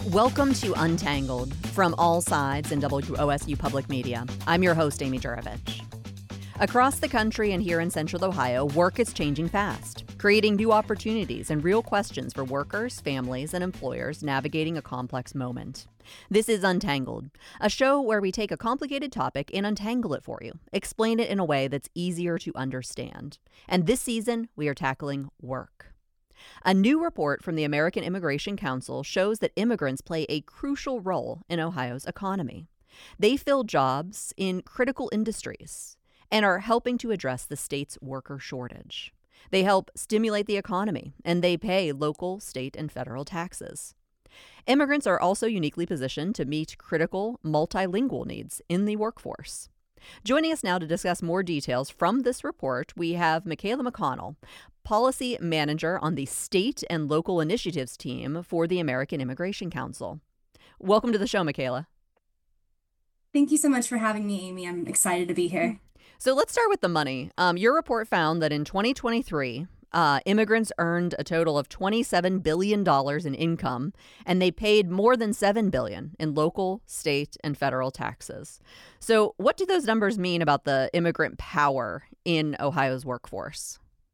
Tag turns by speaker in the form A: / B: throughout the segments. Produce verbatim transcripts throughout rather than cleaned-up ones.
A: Welcome to Untangled from All Sides in W O S U Public Media. I'm your host, Amy Juravich. Across the country and here in Central Ohio, work is changing fast, creating new opportunities and real questions for workers, families, and employers navigating a complex moment. This is Untangled, a show where we take a complicated topic and untangle it for you, explain it in a way that's easier to understand. And this season, we are tackling work. A new report from the American Immigration Council shows that immigrants play a crucial role in Ohio's economy. They fill jobs in critical industries and are helping to address the state's worker shortage. They help stimulate the economy, and they pay local, state, and federal taxes. Immigrants are also uniquely positioned to meet critical multilingual needs in the workforce. Joining us now to discuss more details from this report, we have Michaela McConnell, Policy Manager on the State and Local Initiatives team for the American Immigration Council. Welcome to the show, Michaela.
B: Thank you so much for having me, Amy. I'm excited to be here.
A: So let's start with the money. Um, your report found that in twenty twenty-three, uh, immigrants earned a total of twenty-seven billion dollars in income, and they paid more than seven billion dollars in local, state, and federal taxes. So what do those numbers mean about the immigrant power in Ohio's workforce?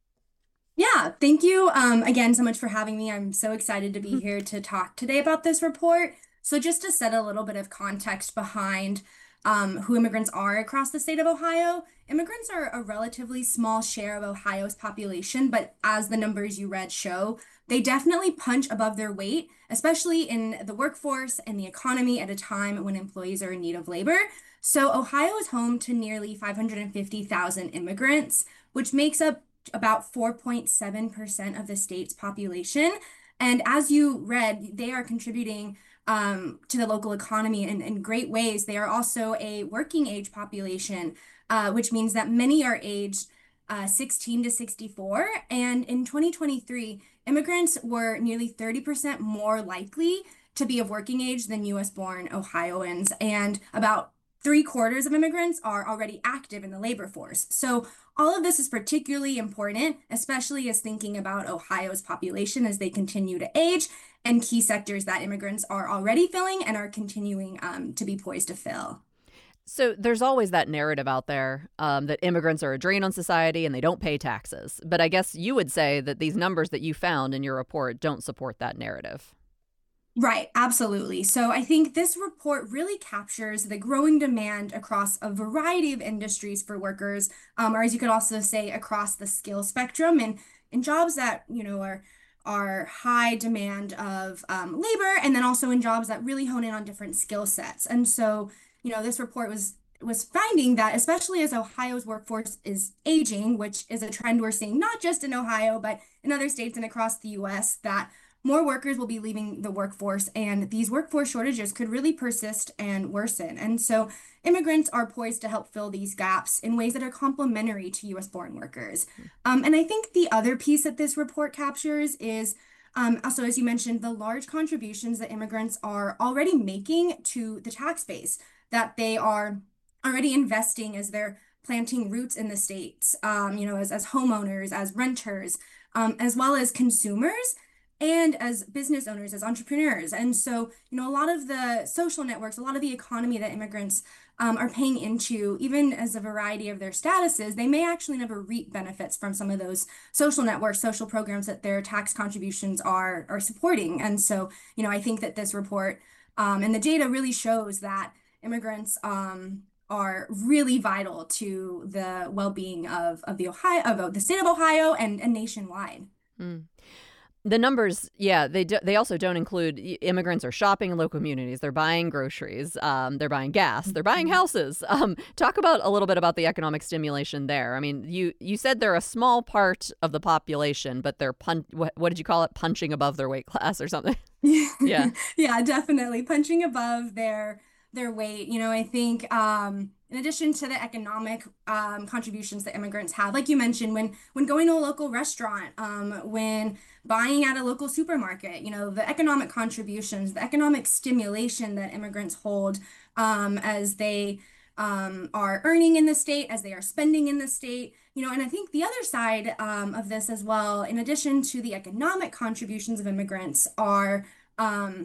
B: Yeah, thank you um, again so much for having me. I'm so excited to be here to talk today about this report. So just to set a little bit of context behind um, who immigrants are across the state of Ohio, immigrants are a relatively small share of Ohio's population, but as the numbers you read show, they definitely punch above their weight, especially in the workforce and the economy at a time when employees are in need of labor. So Ohio is home to nearly five hundred fifty thousand immigrants, which makes up about four point seven percent of the state's population. And as you read, they are contributing um, to the local economy in, in great ways. They are also a working age population, uh, which means that many are aged uh, sixteen to sixty-four. And in twenty twenty-three, immigrants were nearly thirty percent more likely to be of working age than U S born Ohioans. And about three quarters of immigrants are already active in the labor force. So all of this is particularly important, especially as thinking about Ohio's population as they continue to age and key sectors that immigrants are already filling and are continuing um, to be poised to fill.
A: So there's always that narrative out there um, that immigrants are a drain on society and they don't pay taxes. But I guess you would say that these numbers that you found in your report don't support that narrative.
B: Right, absolutely. So I think this report really captures the growing demand across a variety of industries for workers, um, or as you could also say, across the skill spectrum, and in jobs that, you know, are are high demand of um, labor, and then also in jobs that really hone in on different skill sets. And so, you know, this report was was finding that, especially as Ohio's workforce is aging, which is a trend we're seeing not just in Ohio, but in other states and across the U S, that more workers will be leaving the workforce, and these workforce shortages could really persist and worsen. And so immigrants are poised to help fill these gaps in ways that are complementary to U S born workers. Um, and I think the other piece that this report captures is um, also, as you mentioned, the large contributions that immigrants are already making to the tax base, that they are already investing as they're planting roots in the states, um, you know, as, as homeowners, as renters, um, as well as consumers, and as business owners, as entrepreneurs. And so, you know, a lot of the social networks, a lot of the economy that immigrants um, are paying into, even as a variety of their statuses, they may actually never reap benefits from some of those social networks, social programs that their tax contributions are, are supporting. And so, you know, I think that this report um, and the data really shows that immigrants um, are really vital to the well-being of, of the Ohio, of the state of Ohio and, and nationwide.
A: Mm. The numbers, yeah, they do, they also don't include immigrants are shopping in local communities. They're buying groceries. Um, they're buying gas. They're buying houses. Um, talk about a little bit about the economic stimulation there. I mean, you you said they're a small part of the population, but they're pun- what, what did you call it? Punching above their weight class or something? Yeah,
B: yeah, definitely punching above their their weight. You know, I think um, in addition to the economic um, contributions that immigrants have, like you mentioned, when when going to a local restaurant, um, when buying at a local supermarket, you know, the economic contributions, the economic stimulation that immigrants hold um, as they um, are earning in the state, as they are spending in the state, you know, and I think the other side um, of this as well, in addition to the economic contributions of immigrants, are um,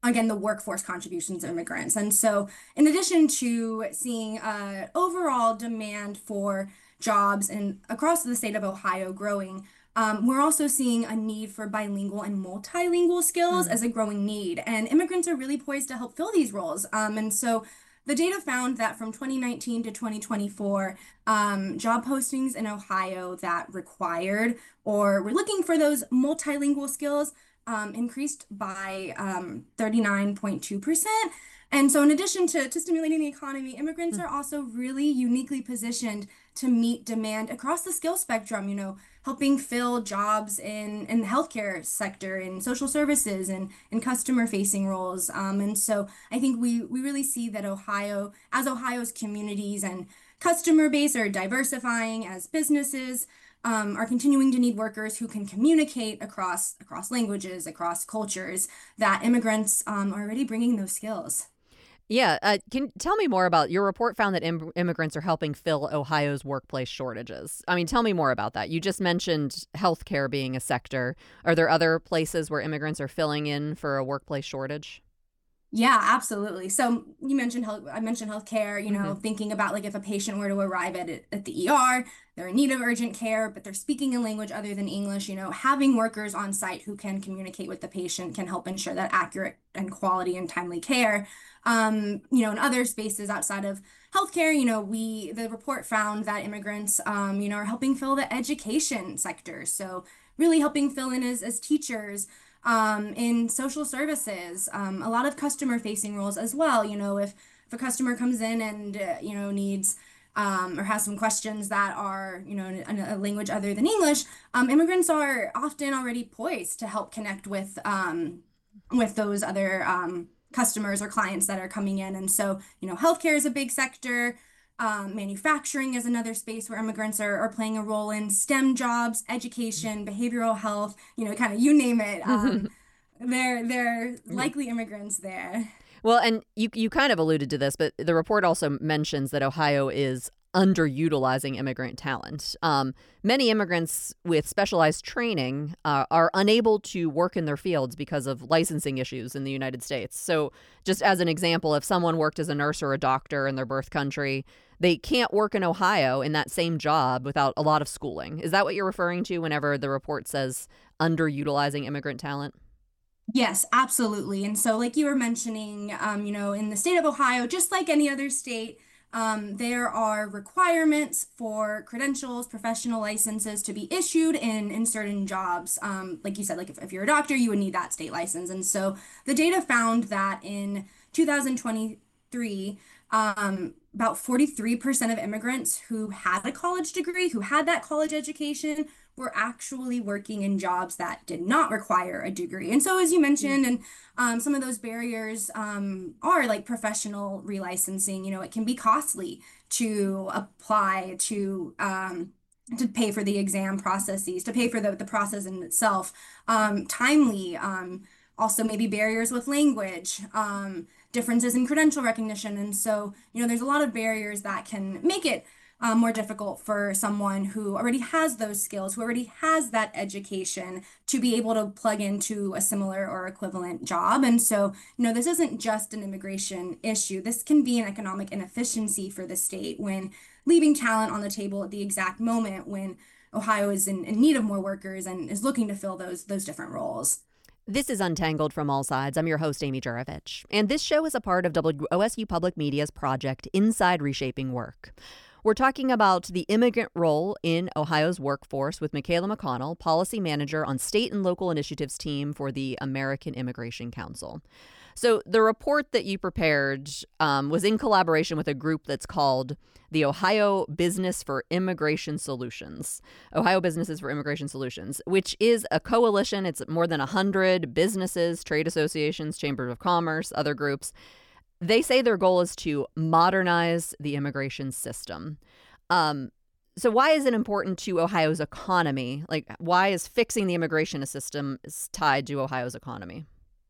B: again, the workforce contributions of immigrants. And so, in addition to seeing uh, overall demand for jobs and across the state of Ohio growing, um, we're also seeing a need for bilingual and multilingual skills
A: Mm.
B: as a growing need. And immigrants are really poised to help fill these roles. Um, and so, the data found that from twenty nineteen to twenty twenty-four, um, job postings in Ohio that required or were looking for those multilingual skills um, increased by um, thirty-nine point two percent. And so, in addition to, to stimulating the economy, immigrants
A: Mm.
B: are also really uniquely positioned to meet demand across the skill spectrum, you know, helping fill jobs in, in the healthcare sector, in social services, and in customer facing roles. Um, and so, I think we, we really see that Ohio, as Ohio's communities and customer base are diversifying, as businesses um, are continuing to need workers who can communicate across across languages, across cultures, that immigrants um, are already bringing those skills.
A: Yeah, uh, can you tell me more about your report found that Im- immigrants are helping fill Ohio's workplace shortages. I mean, tell me more about that. You just mentioned healthcare being a sector. Are there other places where immigrants are filling in for a workplace shortage?
B: Yeah, absolutely. So you mentioned health, I mentioned healthcare, you know,
A: Hmm.
B: thinking about like if a patient were to arrive at it- at the E R, they're in need of urgent care, but they're speaking a language other than English, you know, having workers on site who can communicate with the patient can help ensure that accurate and quality and timely care. Um, you know, in other spaces outside of healthcare, you know, we the report found that immigrants, um, you know, are helping fill the education sector. So really helping fill in as as teachers um, in social services, um, a lot of customer facing roles as well. You know, if, if a customer comes in and, uh, you know, needs um, or has some questions that are, you know, in, a language other than English, um, immigrants are often already poised to help connect with um, with those other um, customers or clients that are coming in. And so, you know, healthcare is a big sector. Um, manufacturing is another space where immigrants are, are playing a role in STEM jobs, education, behavioral health, you know, kind of you name it. Um, they're they're likely immigrants there.
A: Well, and you you kind of alluded to this, but the report also mentions that Ohio is underutilizing immigrant talent. Um, many immigrants with specialized training uh, are unable to work in their fields because of licensing issues in the United States. So, just as an example, if someone worked as a nurse or a doctor in their birth country, they can't work in Ohio in that same job without a lot of schooling. Is that what you're referring to whenever the report says underutilizing immigrant talent?
B: Yes, absolutely. And so, like you were mentioning, um, you know, in the state of Ohio, just like any other state, um, there are requirements for credentials, professional licenses to be issued in in certain jobs. Um, like you said, like if, if you're a doctor, you would need that state license. And so, the data found that in two thousand twenty-three, um, about forty-three percent of immigrants who had a college degree, who had that college education, were actually working in jobs that did not require a degree. And so, as you mentioned, and um, some of those barriers um, are like professional relicensing. You know, it can be costly to apply to. Um, to pay for the exam processes, to pay for the, the process in itself, um, timely, um, also maybe barriers with language, um, differences in credential recognition. And so, you know, there's a lot of barriers that can make it um, more difficult for someone who already has those skills, who already has that education to be able to plug into a similar or equivalent job. And so, you know, this isn't just an immigration issue. This can be an economic inefficiency for the state when leaving talent on the table at the exact moment when Ohio is in, in need of more workers and is looking to fill those those different roles.
A: This is Untangled from All Sides. I'm your host, Amy Jurovich, and this show is a part of W O S U Public Media's project Inside Reshaping Work. We're talking about the immigrant role in Ohio's workforce with Michaela McConnell, policy manager on state and local initiatives team for the American Immigration Council. So the report that you prepared um, was in collaboration with a group that's called the Ohio Business for Immigration Solutions, Ohio Businesses for Immigration Solutions, which is a coalition. It's more than one hundred businesses, trade associations, chambers of commerce, other groups. They say their goal is to modernize the immigration system. Um, so why is it important to Ohio's economy? Like, why is fixing the immigration system is tied to Ohio's economy?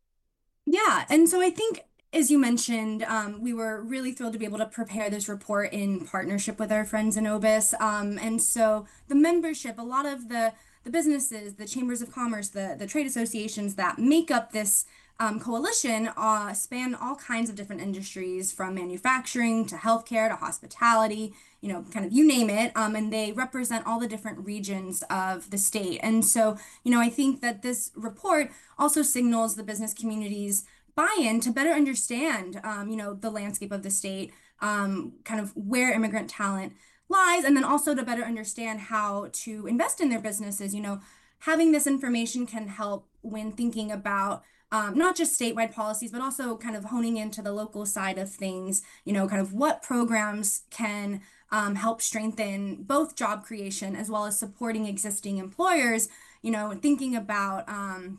B: Yeah, and so I think, as you mentioned, um, we were really thrilled to be able to prepare this report in partnership with our friends in Obis. Um, and so the membership, a lot of the the businesses, the chambers of commerce, the the trade associations that make up this um, coalition uh, span all kinds of different industries from manufacturing to healthcare to hospitality, you know, kind of you name it. Um, and they represent all the different regions of the state. And so, you know, I think that this report also signals the business community's buy-in to better understand, um, you know, the landscape of the state, um, kind of where immigrant talent lies, and then also to better understand how to invest in their businesses. You know, having this information can help when thinking about um, not just statewide policies, but also kind of honing into the local side of things, you know, kind of what programs can um, help strengthen both job creation as well as supporting existing employers, you know, thinking about um,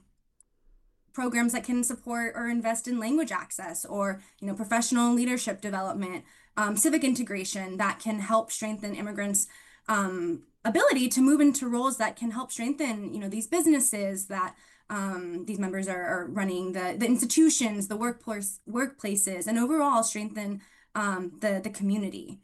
B: programs that can support or invest in language access or, you know, professional leadership development, um, civic integration that can help strengthen immigrants' um, ability to move into roles that can help strengthen, you know, these businesses that um, these members are, are running, the, the institutions, the workplace, workplaces, and overall strengthen um, the, the community.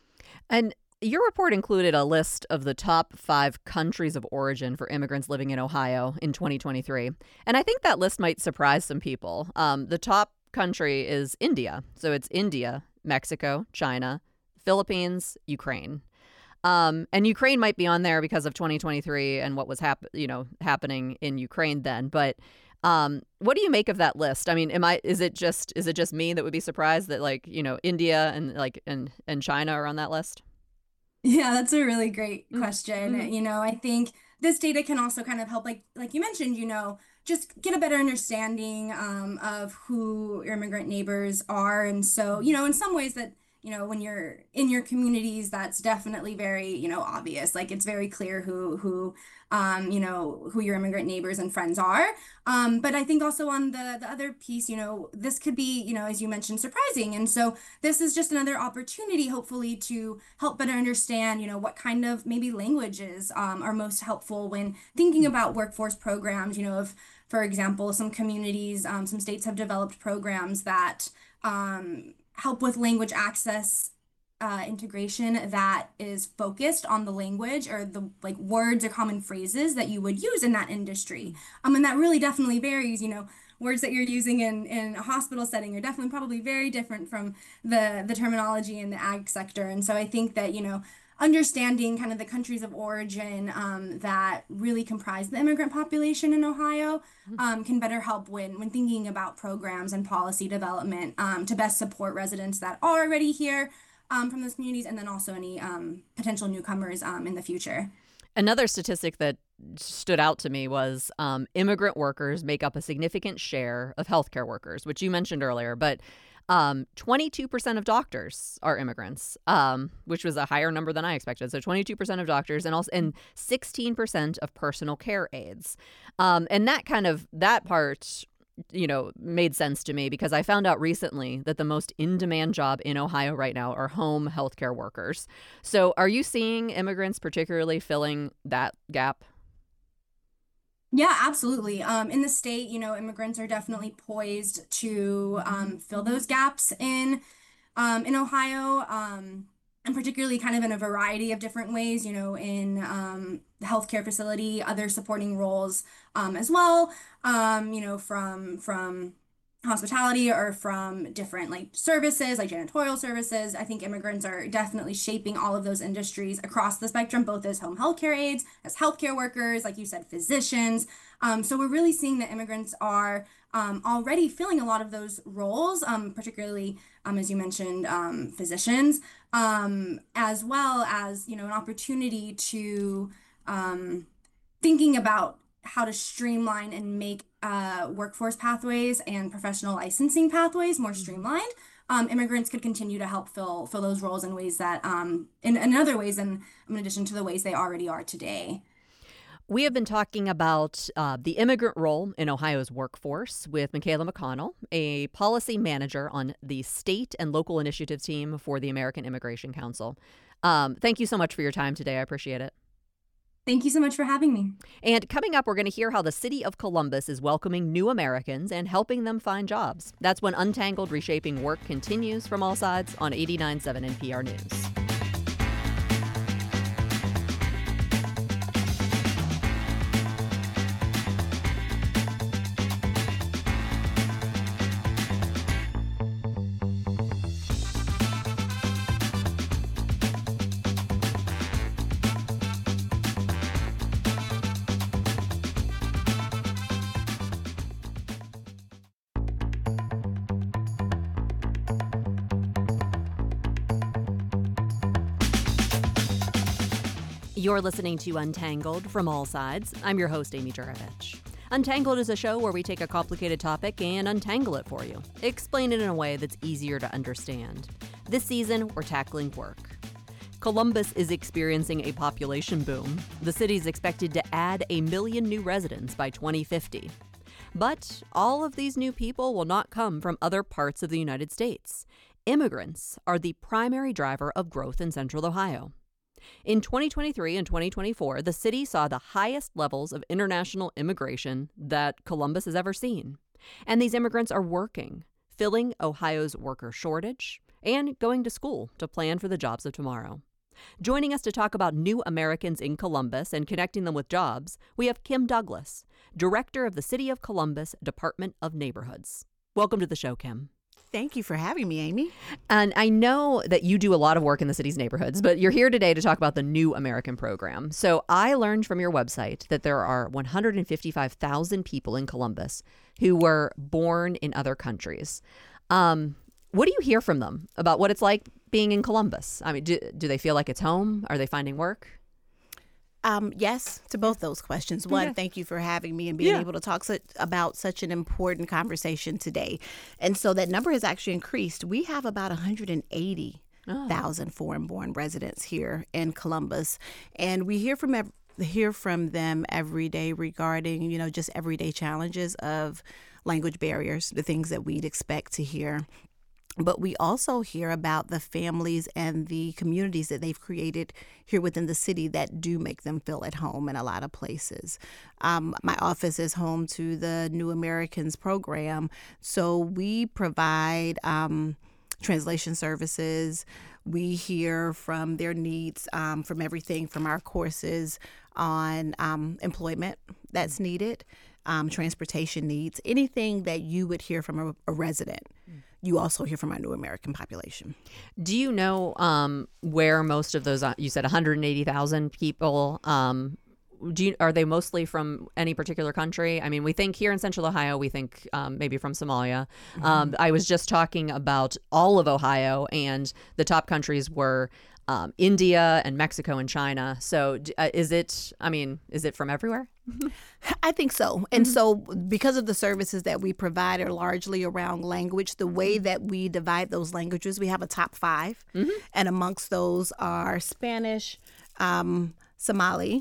A: And your report included a list of the top five countries of origin for immigrants living in Ohio in twenty twenty-three. And I think that list might surprise some people. Um, the top country is India. So it's India, Mexico, China, Philippines, Ukraine. Um, and Ukraine might be on there because of twenty twenty-three and what was hap- you know, happening in Ukraine then. But um, what do you make of that list? I mean, am I is it just is it just me that would be surprised that, like, you know, India and like and, and China are on that list?
B: Yeah, that's a really great question.
A: Mm-hmm.
B: You know, I think this data can also kind of help, like like you mentioned, you know, just get a better understanding um, of who your immigrant neighbors are. And so, you know, in some ways that, you know, when you're in your communities, that's definitely very, you know, obvious. Like it's very clear who who um, you know, who your immigrant neighbors and friends are. Um, but I think also on the the other piece, you know, this could be, you know, as you mentioned, surprising. And so this is just another opportunity, hopefully, to help better understand, you know, what kind of maybe languages um, are most helpful when thinking about workforce programs. You know, if, for example, some communities, um, some states have developed programs that um, help with language access uh, integration that is focused on the language or the like words or common phrases that you would use in that industry. Um, and that really definitely varies, you know, words that you're using in, in a hospital setting are definitely probably very different from the, the terminology in the ag sector. And so I think that, you know, understanding kind of the countries of origin um, that really comprise the immigrant population in Ohio um, can better help when, when thinking about programs and policy development um, to best support residents that are already here um, from those communities, and then also any um, potential newcomers um, in the future.
A: Another statistic that stood out to me was um, immigrant workers make up a significant share of healthcare workers, which you mentioned earlier, but um, twenty-two percent of doctors are immigrants, um, which was a higher number than I expected. So twenty-two percent of doctors and also and sixteen percent of personal care aides. Um, and that kind of that part, you know, made sense to me because I found out recently that the most in-demand job in Ohio right now are home healthcare workers. So are you seeing immigrants particularly filling that gap?
B: Yeah, absolutely. Um, in the state, you know, immigrants are definitely poised to um, fill those gaps in um, in Ohio, um, and particularly kind of in a variety of different ways, you know, in um, the healthcare facility, other supporting roles um, as well, um, you know, from from hospitality or from different like services, like janitorial services. I think immigrants are definitely shaping all of those industries across the spectrum, both as home healthcare aides, as healthcare workers, like you said, physicians. Um, so we're really seeing that immigrants are um, already filling a lot of those roles, um, particularly, um, as you mentioned, um, physicians, um, as well as, you know, an opportunity to um, thinking about how to streamline and make uh, workforce pathways and professional licensing pathways more streamlined. Um, immigrants could continue to help fill fill those roles in ways that, um, in, in other ways, and in addition to the ways they already are today.
A: We have been talking about uh, the immigrant role in Ohio's workforce with Michaela McConnell, a policy manager on the state and local initiative team for the American Immigration Council. Um, thank you so much for your time today. I appreciate it.
B: Thank you so much for having me.
A: And coming up, we're going to hear how the city of Columbus is welcoming new Americans and helping them find jobs. That's when Untangled Reshaping Work continues from all sides on eighty-nine point seven N P R News. You're listening to Untangled from All Sides. I'm your host, Amy Juravich. Untangled is a show where we take a complicated topic and untangle it for you. Explain it in a way that's easier to understand. This season, we're tackling work. Columbus is experiencing a population boom. The city's expected to add a million new residents by twenty fifty. But all of these new people will not come from other parts of the United States. Immigrants are the primary driver of growth in Central Ohio. In twenty twenty-three and twenty twenty-four, the city saw the highest levels of international immigration that Columbus has ever seen. And these immigrants are working, filling Ohio's worker shortage, and going to school to plan for the jobs of tomorrow. Joining us to talk about new Americans in Columbus and connecting them with jobs, we have Kim Douglas, Director of the City of Columbus Department of Neighborhoods. Welcome to the show, Kim.
C: Thank you for having me, Amy.
A: And I know that you do a lot of work in the city's neighborhoods, but you're here today to talk about the New American Program. So I learned from your website that there are one hundred fifty-five thousand people in Columbus who were born in other countries. Um, what do you hear from them about what it's like being in Columbus? I mean, do, do they feel like it's home? Are they finding work?
C: Um, yes, to both those questions. One,
A: Okay.
C: thank you for having me and being
A: Yeah.
C: able to talk such, about such an important conversation today. And so that number has actually increased. We have about one hundred eighty thousand foreign-born residents here in Columbus, and we hear from ev- hear from them every day regarding, you know, just everyday challenges of language barriers, the things that we'd expect to hear. But we also hear about the families and the communities that they've created here within the city that do make them feel at home in a lot of places. Um, my office is home to the New Americans program, so we provide um, translation services. We hear from their needs, um, from everything from our courses on um, employment that's needed, um, transportation needs, anything that you would hear from a, a resident. You also hear from our New American population.
A: Do you know um, where most of those, uh, you said one hundred eighty thousand people, um, do you, are they mostly from any particular country? I mean, we think here in Central Ohio, we think um, maybe from Somalia. Mm-hmm. Um, I was just talking about all of Ohio, and the top countries were um, India and Mexico and China. So uh, is it, I mean, is it from everywhere?
C: I think so. And mm-hmm. so because of the services that we provide are largely around language, the way that we divide those languages, we have a top five. Mm-hmm. And amongst those are Spanish, um, Somali,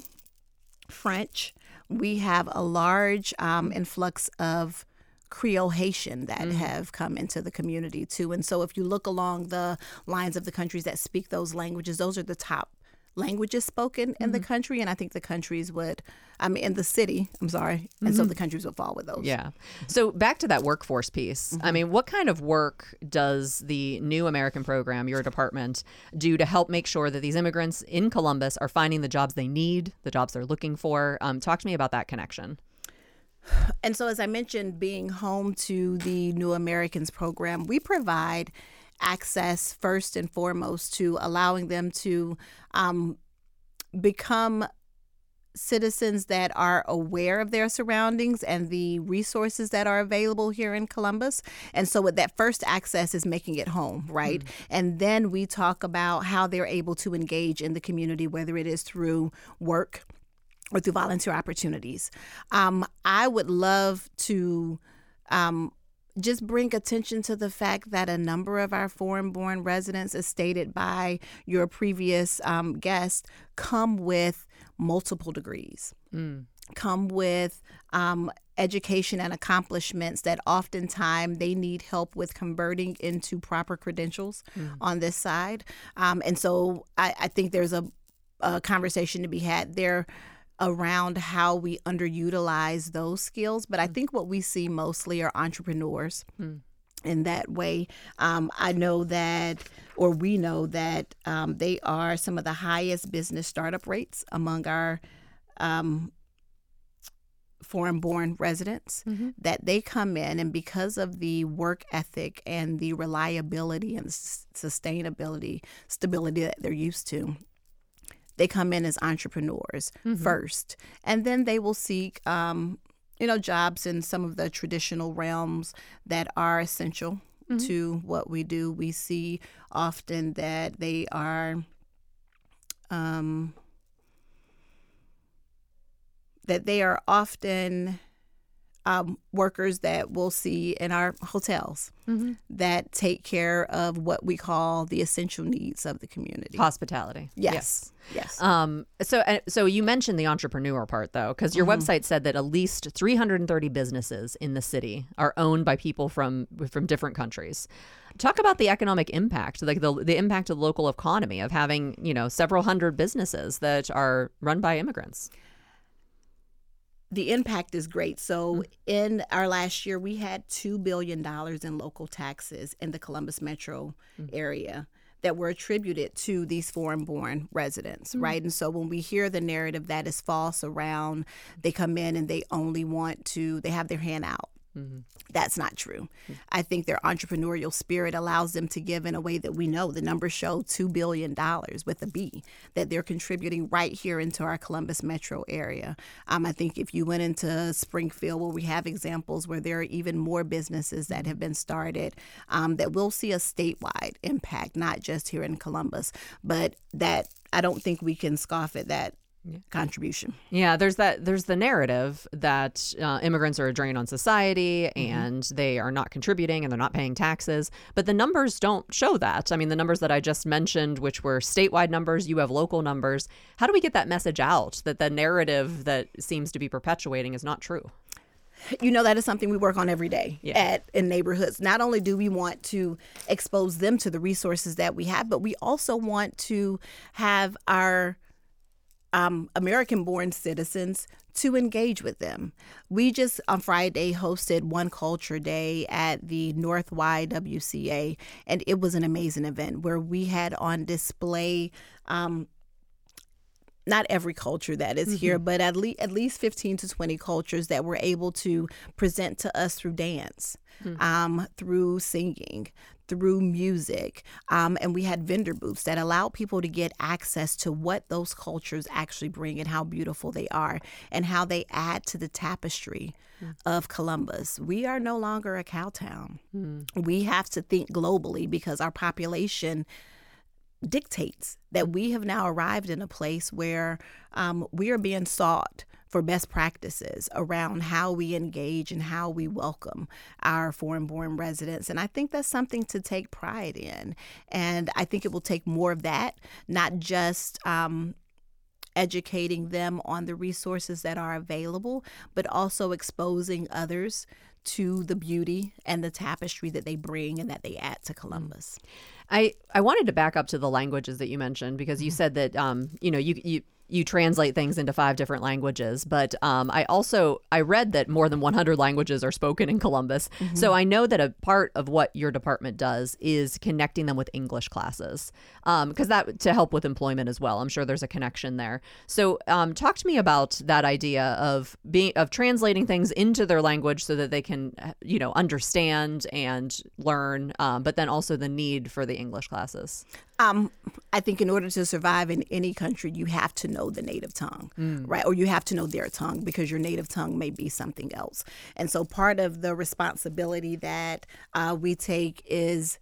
C: French. We have a large um, influx of Creole Haitian that mm-hmm. have come into the community too. And so if you look along the lines of the countries that speak those languages, those are the top languages spoken in mm-hmm. the country. And I think the countries would, I mean, in the city, I'm sorry. And mm-hmm. so the countries would fall with those.
A: Yeah. So back to that workforce piece. Mm-hmm. I mean, what kind of work does the New American Program, your department, do to help make sure that these immigrants in Columbus are finding the jobs they need, the jobs they're looking for? Um, talk to me about that connection.
C: And so, as I mentioned, being home to the New Americans Program, we provide access first and foremost to allowing them to um, become citizens that are aware of their surroundings and the resources that are available here in Columbus. And so with that first access is making it home, right? Mm-hmm. And then we talk about how they're able to engage in the community, whether it is through work or through volunteer opportunities. Um, I would love to um, just bring attention to the fact that a number of our foreign-born residents, as stated by your previous um, guest, come with multiple degrees, mm. come with um, education and accomplishments that oftentimes they need help with converting into proper credentials mm. on this side. Um, and so I, I think there's a, a conversation to be had there around how we underutilize those skills. But I think what we see mostly are entrepreneurs mm. in that way. Um, I know that, or we know that um, they are some of the highest business startup rates among our um, foreign-born residents, mm-hmm. that they come in, and because of the work ethic and the reliability and s- sustainability, stability that they're used to, they come in as entrepreneurs mm-hmm. first, and then they will seek, um, you know, jobs in some of the traditional realms that are essential mm-hmm. to what we do. We see often that they are, um, that they are often um, workers that we'll see in our hotels mm-hmm. that take care of what we call the essential needs of the community.
A: Hospitality.
C: Yes.
A: Yes.
C: Yes.
A: Um, so, uh, so you mentioned the entrepreneur part, though, because your mm-hmm. website said that at least three hundred thirty businesses in the city are owned by people from from different countries. Talk about the economic impact, like the the impact of the local economy of having, you know, several hundred businesses that are run by immigrants.
C: The impact is great. So mm-hmm. in our last year, we had two billion dollars in local taxes in the Columbus metro mm-hmm. area that were attributed to these foreign-born residents, mm-hmm. right? And so when we hear the narrative that is false around, they come in and they only want to, they have their hand out. Mm-hmm. That's not true. Mm-hmm. I think their entrepreneurial spirit allows them to give in a way that we know. The numbers show two billion dollars with a B that they're contributing right here into our Columbus metro area. Um, I think if you went into Springfield, where we have examples where there are even more businesses that have been started, um, that will see a statewide impact, not just here in Columbus, but that I don't think we can scoff at that Yeah. contribution.
A: Yeah, there's that. There's the narrative that uh, immigrants are a drain on society mm-hmm. and they are not contributing and they're not paying taxes. But the numbers don't show that. I mean, the numbers that I just mentioned, which were statewide numbers, you have local numbers. How do we get that message out that the narrative that seems to be perpetuating is not true?
C: You know, that is something we work on every day yeah. at in neighborhoods. Not only do we want to expose them to the resources that we have, but we also want to have our Um, American-born citizens to engage with them. We just on Friday hosted One Culture Day at the North Y W C A, and it was an amazing event where we had on display um, not every culture that is mm-hmm. here, but at least at least fifteen to twenty cultures that were able to present to us through dance, mm-hmm. um, through singing, through music. Um, and we had vendor booths that allow people to get access to what those cultures actually bring and how beautiful they are and how they add to the tapestry mm. of Columbus. We are no longer a cow town. Mm. We have to think globally because our population dictates that we have now arrived in a place where um, we are being sought for best practices around how we engage and how we welcome our foreign-born residents. And I think that's something to take pride in. And I think it will take more of that, not just um, educating them on the resources that are available, but also exposing others to the beauty and the tapestry that they bring and that they add to Columbus.
A: I, I wanted to back up to the languages that you mentioned because you said that, um, you know, you, you you translate things into five different languages. But um, I also I read that more than one hundred languages are spoken in Columbus. Mm-hmm. So I know that a part of what your department does is connecting them with English classes because um, that to help with employment as well. I'm sure there's a connection there. So um, talk to me about that idea of being of translating things into their language so that they can, you know, understand and learn, um, but then also the need for the English classes.
C: Um, I think in order to survive in any country, you have to know the native tongue, mm. right? Or you have to know their tongue because your native tongue may be something else. And so part of the responsibility that uh, we take is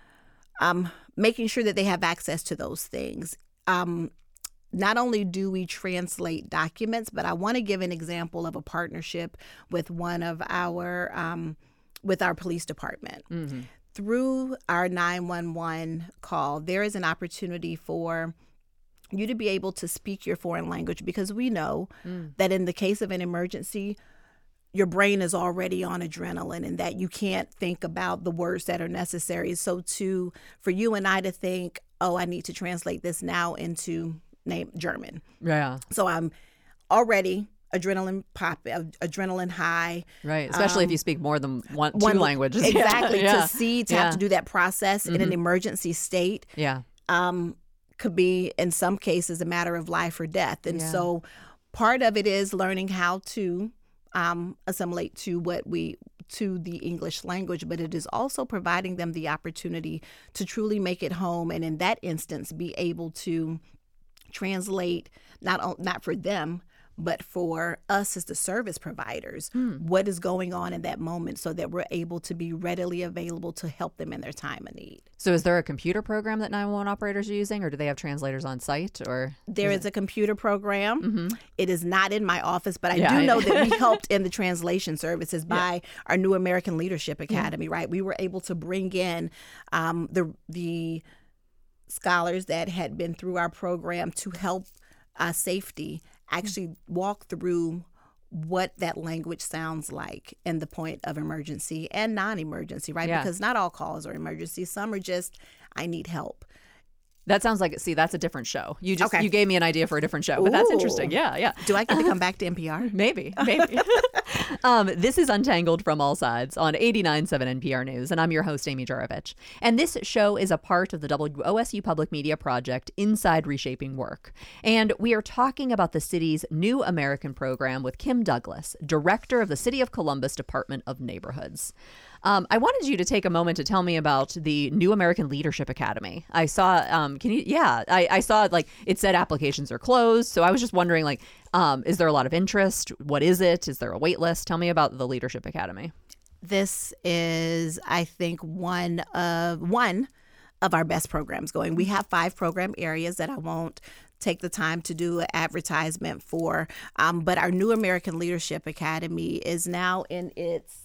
C: um, making sure that they have access to those things. Um, not only do we translate documents, but I want to give an example of a partnership with one of our, um, with our police department. Mm-hmm. Through our nine one one call, there is an opportunity for you to be able to speak your foreign language because we know mm. that in the case of an emergency, your brain is already on adrenaline and that you can't think about the words that are necessary. So to for you and I to think, oh, I need to translate this now into name German.
A: Yeah.
C: So I'm already adrenaline pop, adrenaline high.
A: Right, especially um, if you speak more than one, two one, languages.
C: Exactly,
A: yeah.
C: to see, to yeah. have to do that process mm-hmm. in an emergency state
A: yeah.
C: um, could be, in some cases, a matter of life or death. And
A: yeah.
C: so part of it is learning how to um, assimilate to what we, to the English language, but it is also providing them the opportunity to truly make it home and in that instance be able to translate, not not for them, but for us as the service providers,
A: Hmm.
C: what is going on in that moment so that we're able to be readily available to help them in their time of need.
A: So is there a computer program that nine one one operators are using, or do they have translators on site? Or
C: There is a computer program.
A: Mm-hmm.
C: It is not in my office, but I
A: Yeah,
C: do
A: I-
C: know that we helped in the translation services by our New American Leadership Academy, right? We were able to bring in um, the the scholars that had been through our program to help uh, safety actually walk through what that language sounds like in the point of emergency and non-emergency, right?
A: Yeah.
C: Because not all calls are emergency. Some are just, I need help.
A: That sounds like, see, that's a different show. You just
C: Okay.
A: you gave me an idea for a different show, but that's
C: Ooh.
A: interesting. Yeah, yeah.
C: Do I get to come back to N P R?
A: Maybe, maybe. um, this is Untangled from All Sides on eighty-nine point seven N P R News, and I'm your host, Amy Jurovich. And this show is a part of the W O S U Public Media Project Inside Reshaping Work. And we are talking about the city's New American program with Kim Douglas, director of the City of Columbus Department of Neighborhoods. Um, I wanted you to take a moment to tell me about the New American Leadership Academy. I saw, um, can you, yeah, I, I saw like it said applications are closed. So I was just wondering, like, um, is there a lot of interest? What is it? Is there a wait list? Tell me about the Leadership Academy.
C: This is, I think, one of one of our best programs going. We have five program areas that I won't take the time to do an advertisement for, um, but our New American Leadership Academy is now in its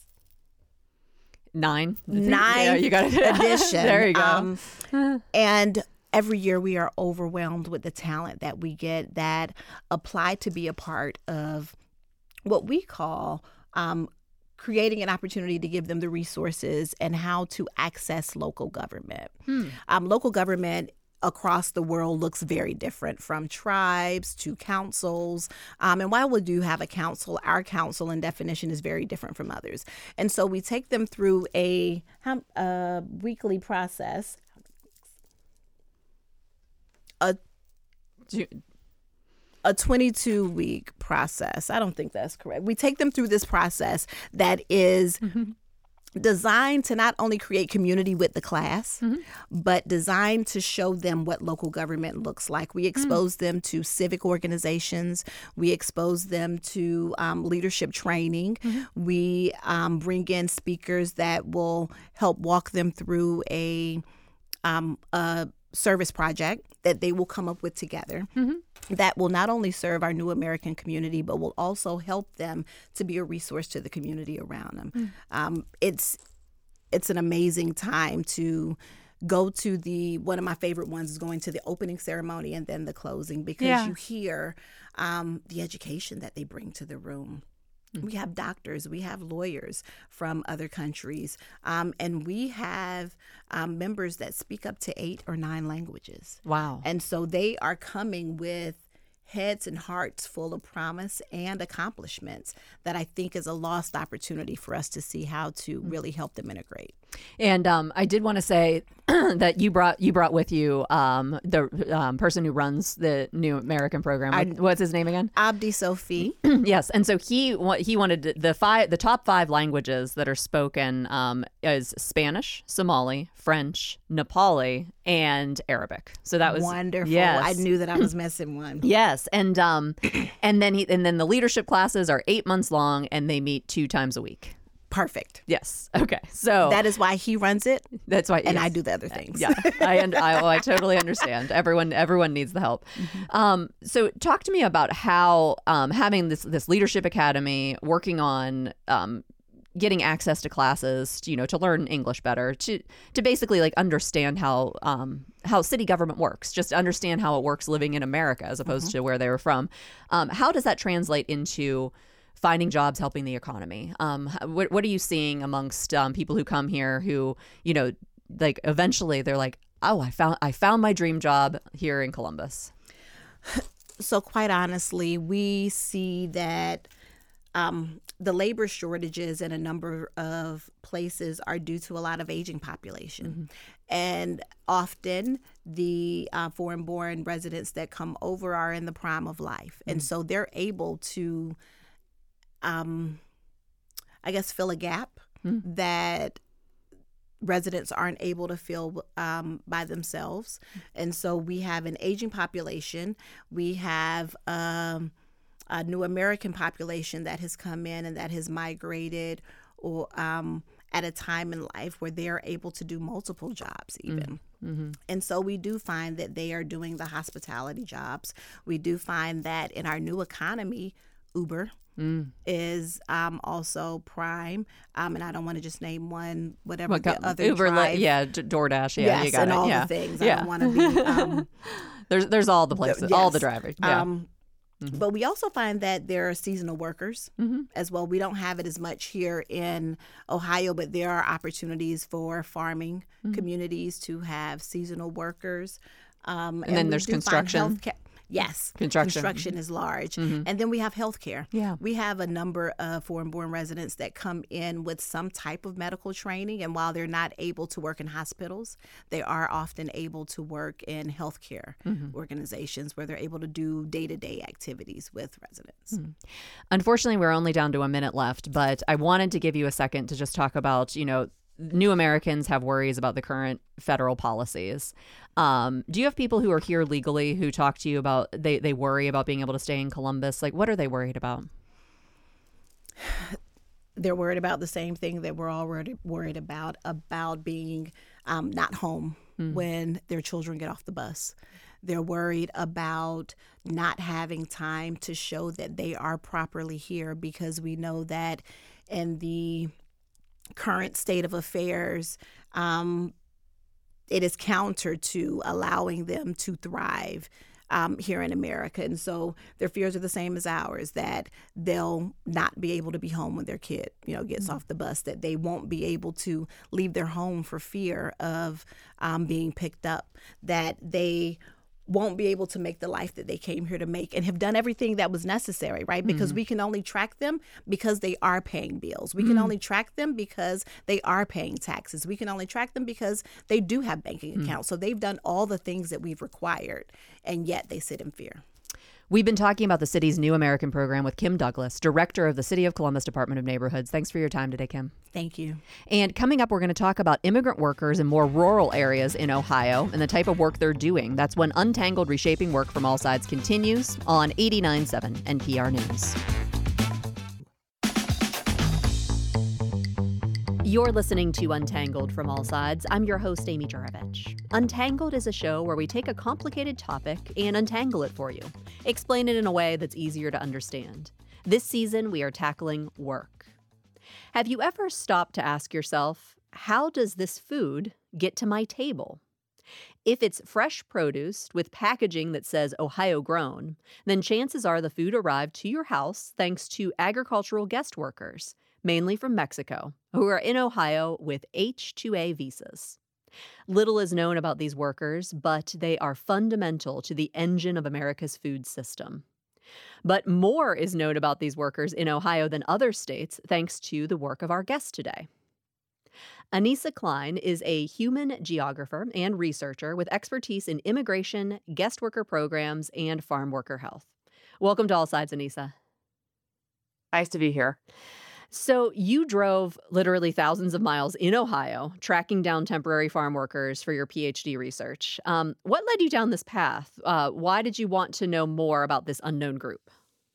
A: Nine.
C: ninth
A: Yeah, you got it.
C: edition.
A: There you go.
C: Um, and every year we are overwhelmed with the talent that we get that apply to be a part of what we call um, creating an opportunity to give them the resources and how to access local government.
A: Hmm.
C: Um, local government across the world looks very different, from tribes to councils. Um, and while we do have a council, our council and definition is very different from others. And so we take them through a, a weekly process, a
A: Do you-
C: a twenty-two week process. I don't think that's correct. We take them through this process that is designed to not only create community with the class,
A: Mm-hmm.
C: but designed to show them what local government looks like. We expose
A: Mm.
C: them to civic organizations. We expose them to um, leadership training.
A: Mm-hmm.
C: We um, bring in speakers that will help walk them through a, um, a service project that they will come up with together.
A: Mm-hmm.
C: That will not only serve our New American community, but will also help them to be a resource to the community around them.
A: Mm.
C: Um, it's it's an amazing time to go to the, one of my favorite ones is going to the opening ceremony and then the closing, because
A: Yeah.
C: you hear um, the education that they bring to the room. We have doctors, we have lawyers from other countries, um, and we have um, members that speak up to eight or nine languages.
A: Wow.
C: And so they are coming with heads and hearts full of promise and accomplishments that I think is a lost opportunity for us to see how to really help them integrate.
A: And um, I did want to say that you brought you brought with you um, the um, person who runs the New American program.
C: I-
A: What's his name again?
C: Abdi Sophie.
A: Yes, and so he wa- he wanted to- the five the top five languages that are spoken um, is Spanish, Somali, French, Nepali, and Arabic. So that was
C: Wonderful.
A: Yes.
C: I knew that I was missing one.
A: Yes, and um, and then he and then the leadership classes are eight months long, and they meet two times a week.
C: Perfect.
A: Yes. Okay. So
C: That is why he runs it,
A: that's why,
C: and
A: yes.
C: I do the other things.
A: Yeah, I, und- I, oh, I totally understand. Everyone, everyone needs the help. Um, so, talk to me about how um, having this this leadership academy, working on um, getting access to classes, you know, to learn English better, to to basically like understand how um, how city government works, just understand how it works living in America as opposed to where they were from. Um, how does that translate into finding jobs, helping the economy? Um, what, what are you seeing amongst um, people who come here who, you know, like eventually they're like, oh, I found I found my dream job here in Columbus?
C: So quite honestly, we see that um, the labor shortages in a number of places are due to a lot of aging population. And often the uh, foreign-born residents that come over are in the prime of life. And so they're able to Um, I guess, fill a gap
A: Mm.
C: that residents aren't able to fill um, by themselves. And so we have an aging population. We have um, a new American population that has come in and that has migrated or um, at a time in life where they're able to do multiple jobs even. Mm-hmm. And so we do find that they are doing the hospitality jobs. We do find that in our new economy, Uber mm. is um, also prime. Um, and I don't want to just name one, whatever
A: what,
C: the other
A: Uber,
C: drive.
A: yeah, DoorDash, yeah,
C: yes,
A: you got
C: and
A: it.
C: all
A: yeah.
C: the things.
A: Yeah.
C: I don't want to be... Um,
A: there's, there's all the places,
C: yes.
A: all the drivers. Yeah.
C: Um, Mm-hmm. But we also find that there are seasonal workers mm-hmm. as well. We don't have it as much here in Ohio, but there are opportunities for farming mm-hmm. communities to have seasonal workers. Um,
A: and, and then there's construction.
C: Yes,
A: construction.
C: Construction is large.
A: Mm-hmm.
C: And then we have healthcare.
A: Yeah.
C: We have a number of foreign-born residents that come in with some type of medical training. And while they're not able to work in hospitals, they are often able to work in healthcare mm-hmm. organizations where they're able to do day-to-day activities with residents.
A: Mm-hmm. Unfortunately, we're only down to a minute left, but I wanted to give you a second to just talk about, you know, new Americans have worries about the current federal policies. Um, do you have people who are here legally who talk to you about, they, they worry about being able to stay in Columbus? Like, what are they worried about?
C: They're worried about the same thing that we're already worried about, about being um, not home mm. when their children get off the bus. They're worried about not having time to show that they are properly here, because we know that in the current state of affairs, um, it is counter to allowing them to thrive um, here in America. And so their fears are the same as ours, that they'll not be able to be home when their kid, you know, gets mm-hmm. off the bus, that they won't be able to leave their home for fear of um, being picked up, that they won't be able to make the life that they came here to make and have done everything that was necessary, right? Because mm-hmm. we can only track them because they are paying bills. We mm-hmm. can only track them because they are paying taxes. We can only track them because they do have banking mm-hmm. accounts. So they've done all the things that we've required, and yet they sit in fear.
A: We've been talking about the city's New American program with Kim Douglas, director of the City of Columbus Department of Neighborhoods. Thanks for your time today, Kim.
C: Thank you.
A: And coming up, we're going to talk about immigrant workers in more rural areas in Ohio and the type of work they're doing. That's when Untangled Reshaping Work from All Sides continues on eighty-nine point seven N P R News. You're listening to Untangled from All Sides. I'm your host, Amy Juravich. Untangled is a show where we take a complicated topic and untangle it for you, explain it in a way that's easier to understand. This season, we are tackling work. Have you ever stopped to ask yourself, how does this food get to my table? If it's fresh produce with packaging that says Ohio grown, then chances are the food arrived to your house thanks to agricultural guest workers, mainly from Mexico, who are in Ohio with H two A visas. Little is known about these workers, but they are fundamental to the engine of America's food system. But more is known about these workers in Ohio than other states, thanks to the work of our guest today. Anissa Klein is a human geographer and researcher with expertise in immigration, guest worker programs, and farm worker health. Welcome to All Sides, Anissa.
D: Nice to be here.
A: So you drove literally thousands of miles in Ohio, tracking down temporary farm workers for your PhD research. Um, what led you down this path? Uh, why did you want to know more about this unknown group?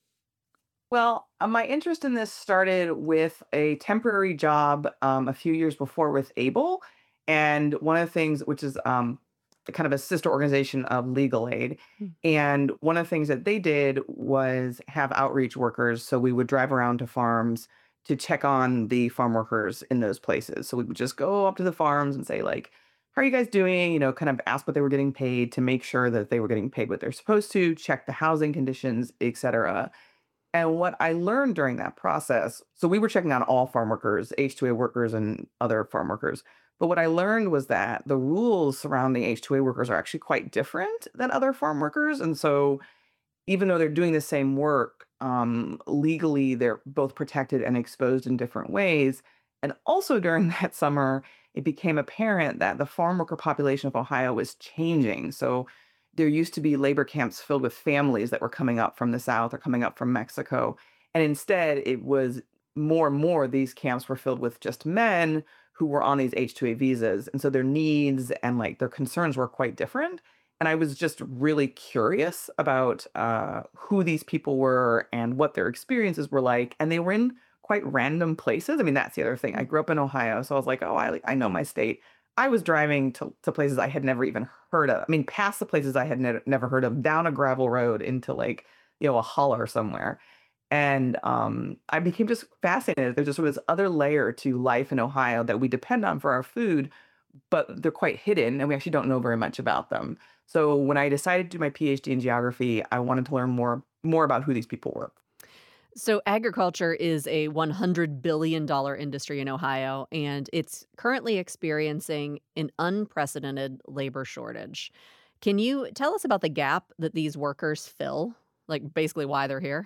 D: Well, uh, my interest in this started with a temporary job um, a few years before with Able. And one of the things, which is um, kind of a sister organization of Legal Aid. Hmm. And one of the things that they did was have outreach workers. So we would drive around to farms to check on the farm workers in those places. So we would just go up to the farms and say, like, how are you guys doing? You know, kind of ask what they were getting paid to make sure that they were getting paid what they're supposed to, check the housing conditions, et cetera. And what I learned during that process, so we were checking on all farm workers, H two A workers and other farm workers. But what I learned was that the rules surrounding H two A workers are actually quite different than other farm workers. And so even though they're doing the same work, um, legally, they're both protected and exposed in different ways. And also during that summer, it became apparent that the farm worker population of Ohio was changing. So there used to be labor camps filled with families that were coming up from the South or coming up from Mexico. And instead, it was more and more these camps were filled with just men who were on these H two A visas. And so their needs and like their concerns were quite different. and I was just really curious about uh, who these people were and what their experiences were like. And they were in quite random places. I mean, that's the other thing. I grew up in Ohio, so I was like, oh, I like I know my state. I was driving to, to places I had never even heard of. I mean, past the places I had ne- never heard of, down a gravel road into like, you know, a holler somewhere. And um, I became just fascinated. There's just this other layer to life in Ohio that we depend on for our food, but they're quite hidden and we actually don't know very much about them. So when I decided to do my PhD in geography, I wanted to learn more more about who these people were.
A: So, agriculture is a one hundred billion dollars industry in Ohio, and it's currently experiencing an unprecedented labor shortage. Can you tell us about the gap that these workers fill? Like, basically, why they're here?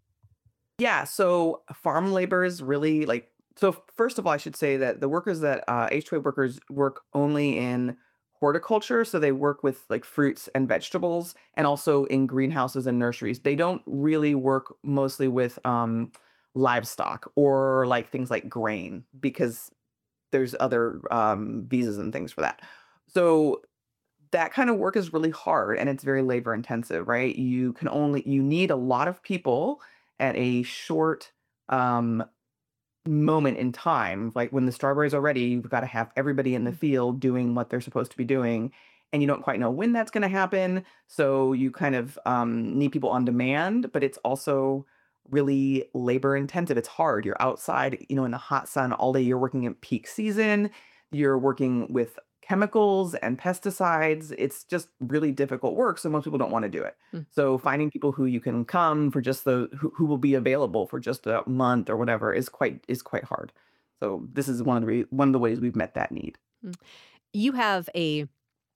D: Yeah, so farm labor is really like so first of all, I should say that the workers that uh, H two A workers work only in horticulture, so they work with like fruits and vegetables, and also in greenhouses and nurseries. They don't really work mostly with um, livestock or like things like grain because there's other um, visas and things for that. So that kind of work is really hard and it's very labor intensive, right? You can only you need a lot of people at a short um moment in time. Like when the strawberries are ready, you've got to have everybody in the
A: Mm.
D: field doing what they're supposed to be doing. And you don't quite know when that's going to happen. So you kind of um, need people on demand, but it's also really labor intensive. It's hard. You're outside, you know, in the hot sun all day. You're working in peak season. You're working with chemicals and pesticides. It's just really difficult work. So most people don't want to do it.
A: Mm.
D: So finding people who you can come for just the who, who will be available for just a month or whatever is quite is quite hard. So this is one of the re- one of the ways we've met that need.
A: Mm. You have a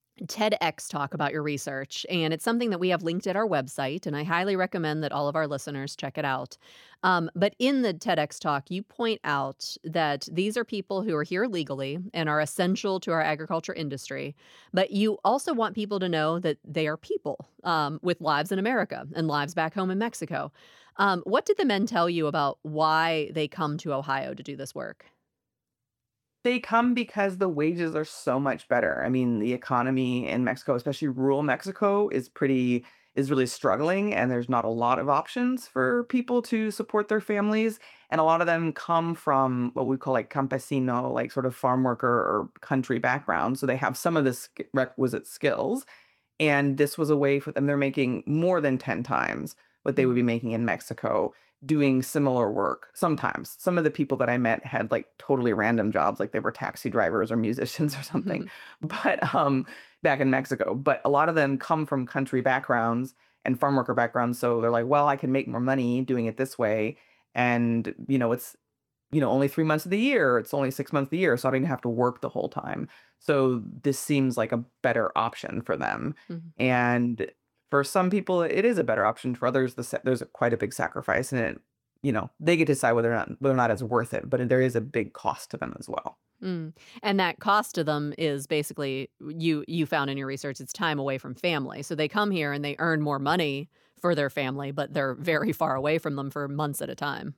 A: TEDx talk about your research, and it's something that we have linked at our website, and I highly recommend that all of our listeners check it out. Um, but in the TEDx talk, you point out that these are people who are here legally and are essential to our agriculture industry, but you also want people to know that they are people um, with lives in America and lives back home in Mexico. Um, what did the men tell you about why they come to Ohio to do this work?
D: They come because the wages are so much better. I mean, the economy in Mexico, especially rural Mexico, is pretty is really struggling and there's not a lot of options for people to support their families. And a lot of them come from what we call like campesino, like sort of farm worker or country background. So they have some of the sk- requisite skills. And this was a way for them. They're making more than ten times what they would be making in Mexico doing similar work. Sometimes some of the people that I met had like totally random jobs, like they were taxi drivers or musicians or something, but um, back in Mexico. But a lot of them come from country backgrounds and farm worker backgrounds. So they're like, well, I can make more money doing it this way. And, you know, it's you know, only three months of the year. It's only six months of the year, so I don't even have to work the whole time. So this seems like a better option for them.
A: Mhm.
D: And for some people, it is a better option. For others, the sa- there's a, quite a big sacrifice, and it, you know, they get to decide whether or not whether or not it's worth it. But there is a big cost to them as well.
A: Mm. And that cost to them is basically you you found in your research it's time away from family. So they come here and they earn more money for their family, but they're very far away from them for months at a time.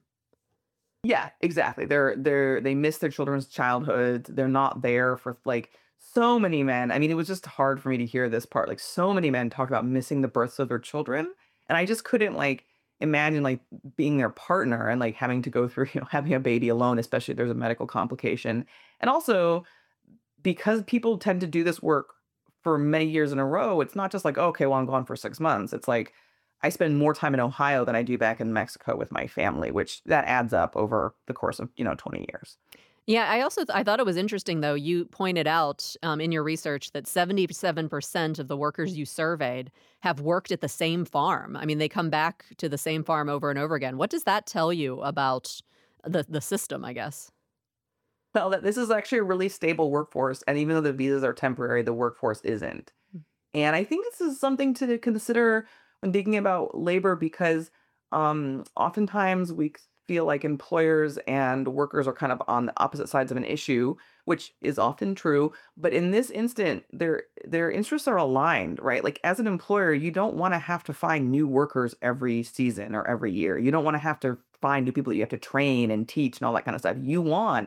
D: Yeah, exactly. They're they're they miss their children's childhood. They're not there for like so many men. I mean, it was just hard for me to hear this part. Like so many men talk about missing the births of their children, and I just couldn't like imagine like being their partner and like having to go through, you know, having a baby alone, especially if there's a medical complication. And also because people tend to do this work for many years in a row, it's not just like, okay, well, I'm gone for six months. It's like I spend more time in Ohio than I do back in Mexico with my family, which that adds up over the course of, you know, twenty years.
A: Yeah, I also th- I thought it was interesting though. You pointed out um, in your research that seventy-seven percent of the workers you surveyed have worked at the same farm. I mean, they come back to the same farm over and over again. What does that tell you about the the system, I guess?
D: Well, that this is actually a really stable workforce, and even though the visas are temporary, the workforce isn't. And I think this is something to consider when thinking about labor because um, oftentimes we c- feel like employers and workers are kind of on the opposite sides of an issue, which is often true. But in this instant, their their interests are aligned, right? Like as an employer, you don't want to have to find new workers every season or every year. You don't want to have to find new people that you have to train and teach and all that kind of stuff. You want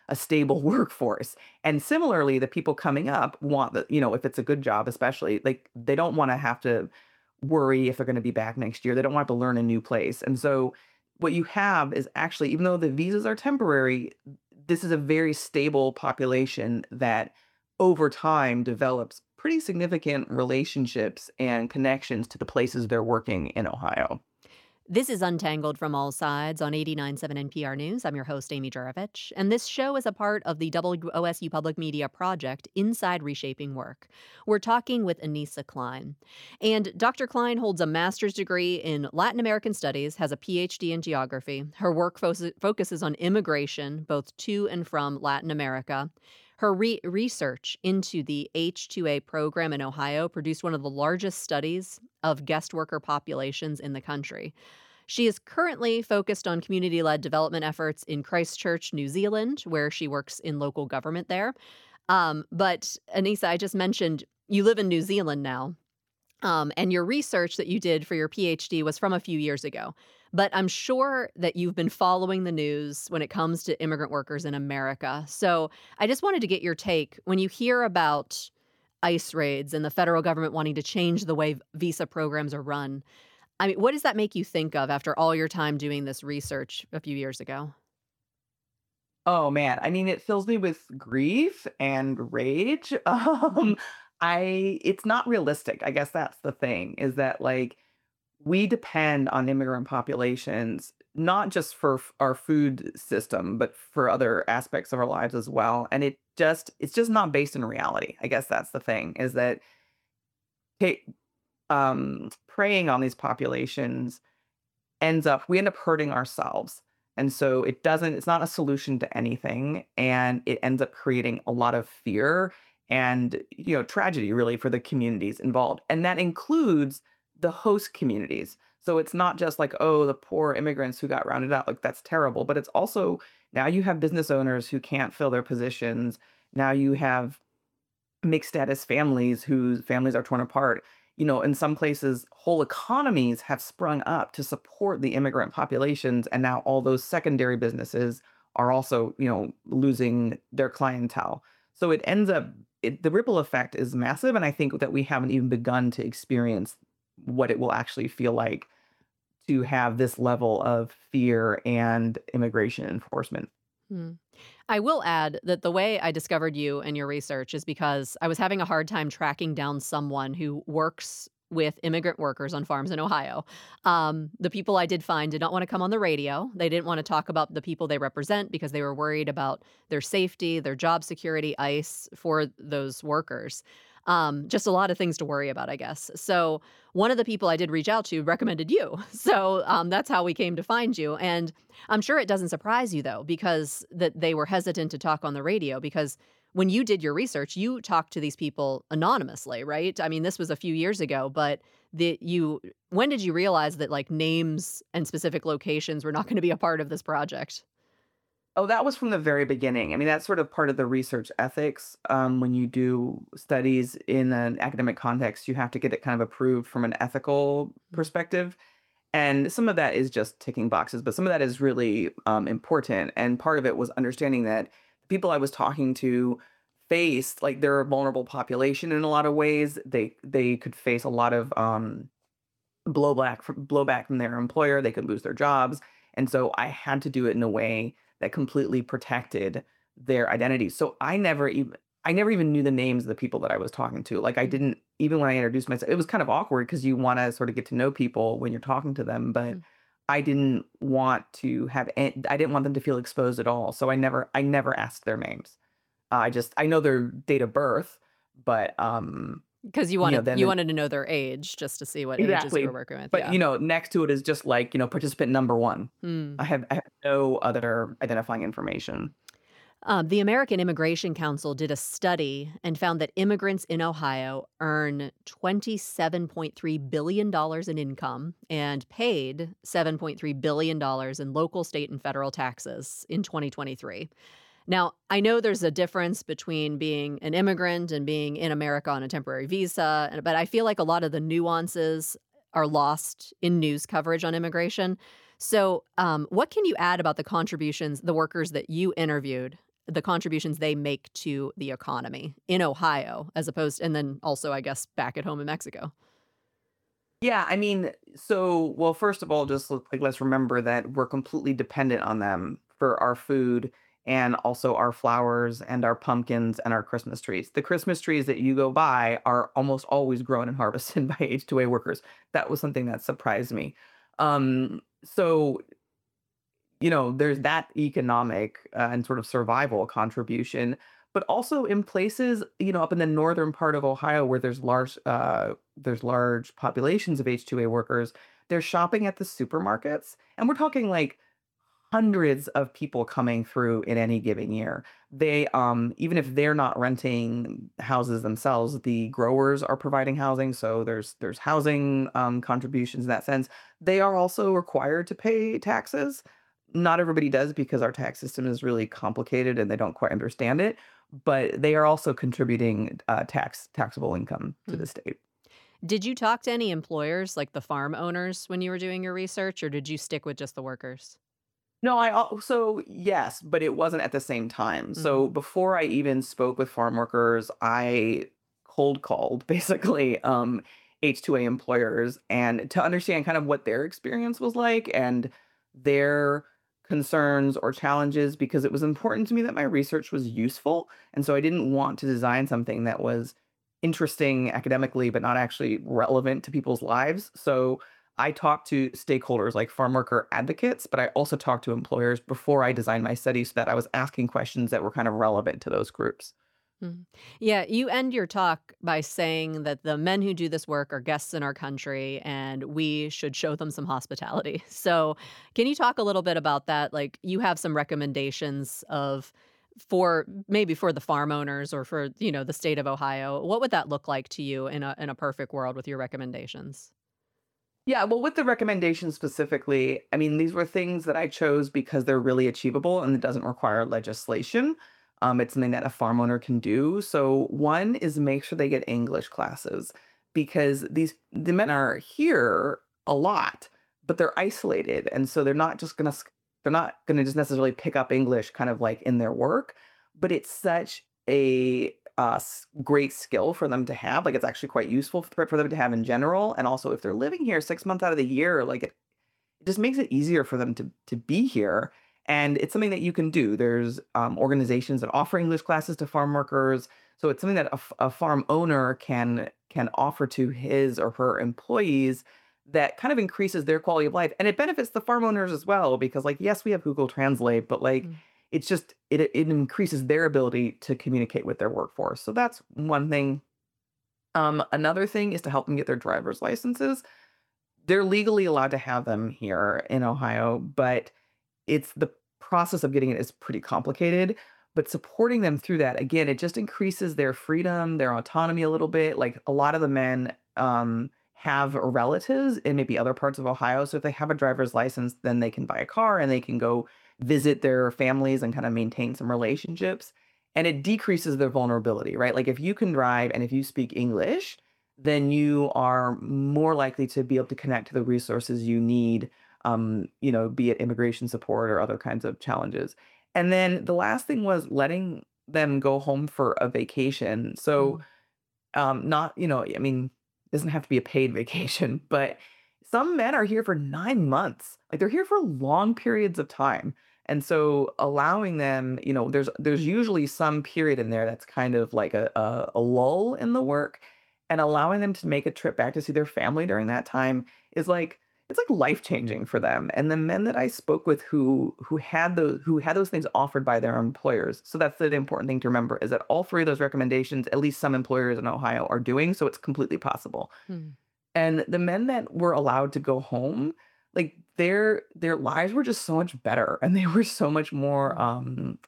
D: a stable workforce. And similarly, the people coming up want the, you know, if it's a good job, especially, like they don't want to have to worry if they're going to be back next year. They don't want to learn a new place. And so what you have is actually, even though the visas are temporary, this is a very stable population that over time develops pretty significant relationships and connections to the places they're working in Ohio.
A: This is Untangled from All Sides on eighty-nine point seven N P R News. I'm your host, Amy Jurovich, and this show is a part of the W O S U Public Media project Inside Reshaping Work. We're talking with Anissa Klein. And Doctor Klein holds a master's degree in Latin American Studies, has a P H D in geography. Her work fo- focuses on immigration, both to and from Latin America. Her re- research into the H two A program in Ohio produced one of the largest studies of guest worker populations in the country. She is currently focused on community-led development efforts in Christchurch, New Zealand, where she works in local government there. Um, but Anissa, I just mentioned you live in New Zealand now, um, and your research that you did for your P H D was from a few years ago. But I'm sure that you've been following the news when it comes to immigrant workers in America. So I just wanted to get your take. When you hear about ICE raids and the federal government wanting to change the way visa programs are run, I mean, what does that make you think of after all your time doing this research a few years ago?
D: Oh man, I mean, it fills me with grief and rage. Um, I it's not realistic. I guess that's the thing, is that like we depend on immigrant populations not just for f- our food system, but for other aspects of our lives as well. And it just it's just not based in reality. I guess that's the thing, is that ta- um, preying on these populations ends up we end up hurting ourselves. And so it doesn't it's not a solution to anything, and it ends up creating a lot of fear and, you know, tragedy really for the communities involved. And that includes the host communities. So it's not just like, oh, the poor immigrants who got rounded out, like that's terrible, but it's also now you have business owners who can't fill their positions. Now you have mixed status families whose families are torn apart. You know, in some places, whole economies have sprung up to support the immigrant populations, and now all those secondary businesses are also, you know, losing their clientele. So it ends up, it, the ripple effect is massive, and I think that we haven't even begun to experience what it will actually feel like to have this level of fear and immigration enforcement.
A: Hmm. I will add that the way I discovered you and your research is because I was having a hard time tracking down someone who works with immigrant workers on farms in Ohio. Um, the people I did find did not want to come on the radio. They didn't want to talk about the people they represent because they were worried about their safety, their job security, ICE for those workers. Um, just a lot of things to worry about, I guess. So one of the people I did reach out to recommended you. So um, that's how we came to find you. And I'm sure it doesn't surprise you, though, because that they were hesitant to talk on the radio, because when you did your research, you talked to these people anonymously, right? I mean, this was a few years ago, but the you when did you realize that like names and specific locations were not going to be a part of this project?
D: Oh, that was from the very beginning. I mean, that's sort of part of the research ethics. Um, when you do studies in an academic context, you have to get it kind of approved from an ethical perspective. And some of that is just ticking boxes, but some of that is really um, important. And part of it was understanding that the people I was talking to faced, like, they're a vulnerable population in a lot of ways. They they could face a lot of um, blowback from, blowback from their employer. They could lose their jobs. And so I had to do it in a way that completely protected their identity. So I never even I never even knew the names of the people that I was talking to. Like I didn't even when I introduced myself, it was kind of awkward because you want to sort of get to know people when you're talking to them, but
A: Mm.
D: I didn't want to have an- I didn't want them to feel exposed at all. So I never I never asked their names. Uh, I just I know their date of birth, but um
A: Because you
D: you know
A: wanted
D: then
A: you
D: the-
A: wanted to know their age just to see what ages you
D: exactly.
A: were working with.
D: But
A: Yeah.
D: you know, next to it is just like, you know, participant number one.
A: Hmm.
D: I have I have no other identifying information.
A: Um, the American Immigration Council did a study and found that immigrants in Ohio earn twenty-seven point three billion dollars in income and paid seven point three billion dollars in local, state, and federal taxes in twenty twenty-three. Now, I know there's a difference between being an immigrant and being in America on a temporary visa, and- but I feel like a lot of the nuances are lost in news coverage on immigration. So, um, what can you add about the contributions, the workers that you interviewed, the contributions they make to the economy in Ohio, as opposed, and then also, I guess, back at home in Mexico.
D: Yeah, I mean, so, well, first of all, just l- like let's remember that we're completely dependent on them for our food and also our flowers and our pumpkins and our Christmas trees. The Christmas trees that you go by are almost always grown and harvested by H two A workers. That was something that surprised me. Um, so you know, there's that economic uh, and sort of survival contribution, but also in places, you know, up in the northern part of Ohio where there's large uh, there's large populations of H two A workers, they're shopping at the supermarkets, and we're talking like hundreds of people coming through in any given year. They, um, even if they're not renting houses themselves, the growers are providing housing, so there's there's housing um, contributions in that sense. They are also required to pay taxes. Not everybody does because our tax system is really complicated and they don't quite understand it, but they are also contributing uh, tax taxable income to the
A: Mm.
D: state.
A: Did you talk to any employers, like the farm owners, when you were doing your research, or did you stick with just the workers?
D: No, I also yes, but it wasn't at the same time.
A: Hmm.
D: So before I even spoke with farm workers, I cold called basically um H two A employers and to understand kind of what their experience was like and their concerns or challenges because it was important to me that my research was useful. And so I didn't want to design something that was interesting academically but not actually relevant to people's lives. So I talk to stakeholders like farm worker advocates, but I also talk to employers before I design my study so that I was asking questions that were kind of relevant to those groups.
A: Mhm. Yeah, you end your talk by saying that the men who do this work are guests in our country and we should show them some hospitality. So, can you talk a little bit about that? Like, you have some recommendations of for maybe for the farm owners or for, you know, the state of Ohio. What would that look like to you in a in a perfect world with your recommendations?
D: Yeah, well, with the recommendations specifically, I mean, these were things that I chose because they're really achievable and it doesn't require legislation. Um, it's something that a farm owner can do. So, one is make sure they get English classes because these the men are here a lot, but they're isolated, and so they're not just gonna s- they're not gonna just necessarily pick up English kind of like in their work, but it's such a uh, s- great skill for them to have. Like it's actually quite useful for, for them to have in general. And also, if they're living here six months out of the year, like it, it just makes it easier for them to to be here. And it's something that you can do. There's um, organizations that offer English classes to farm workers, so it's something that a, f- a farm owner can can offer to his or her employees that kind of increases their quality of life and it benefits the farm owners as well because like yes we have Google Translate but like
A: Mm.
D: it's just it it increases their ability to communicate with their workforce. So that's one thing. Um, another thing is to help them get their driver's licenses. They're legally allowed to have them here in Ohio, but it's the process of getting it is pretty complicated. But supporting them through that, again, it just increases their freedom, their autonomy a little bit. Like a lot of the men um, have relatives in maybe other parts of Ohio. So if they have a driver's license, then they can buy a car and they can go visit their families and kind of maintain some relationships. And it decreases their vulnerability, right? Like if you can drive and if you speak English, then you are more likely to be able to connect to the resources you need, um, you know, be it immigration support or other kinds of challenges. And then the last thing was letting them go home for a vacation. So,
A: Mm.
D: um, not, you know, I mean, it doesn't have to be a paid vacation, but some men are here for nine months. Like they're here for long periods of time. And so allowing them, you know, there's there's usually some period in there that's kind of like a, a, a lull in the work. And allowing them to make a trip back to see their family during that time is like it's like life changing for them. And the men that I spoke with who who had those who had those things offered by their employers. So that's the important thing to remember is that all three of those recommendations, at least some employers in Ohio are doing, so it's completely possible.
A: Mm.
D: And the men that were allowed to go home, like their their lives were just so much better and they were so much more
A: Mm.
D: um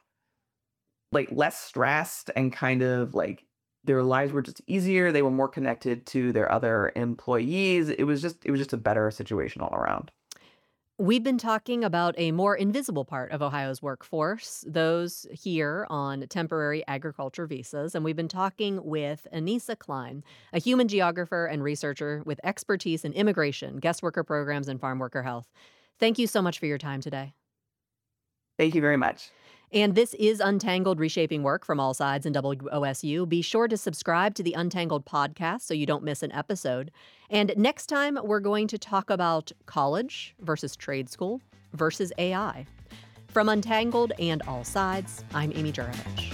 D: like less stressed and kind of like their lives were just easier. They were more connected to their other employees. It was just it was just a better situation all around.
A: We've been talking about a more invisible part of Ohio's workforce, those here on temporary agriculture visas. And we've been talking with Anissa Klein, a human geographer and researcher with expertise in immigration, guest worker programs, and farm worker health. Thank you so much for your time today.
D: Thank you very much.
A: And this is Untangled, Reshaping Work from All Sides and W O S U. Be sure to subscribe to the Untangled podcast so you don't miss an episode. And next time, we're going to talk about college versus trade school versus A I. From Untangled and All Sides, I'm Amy Jurovich.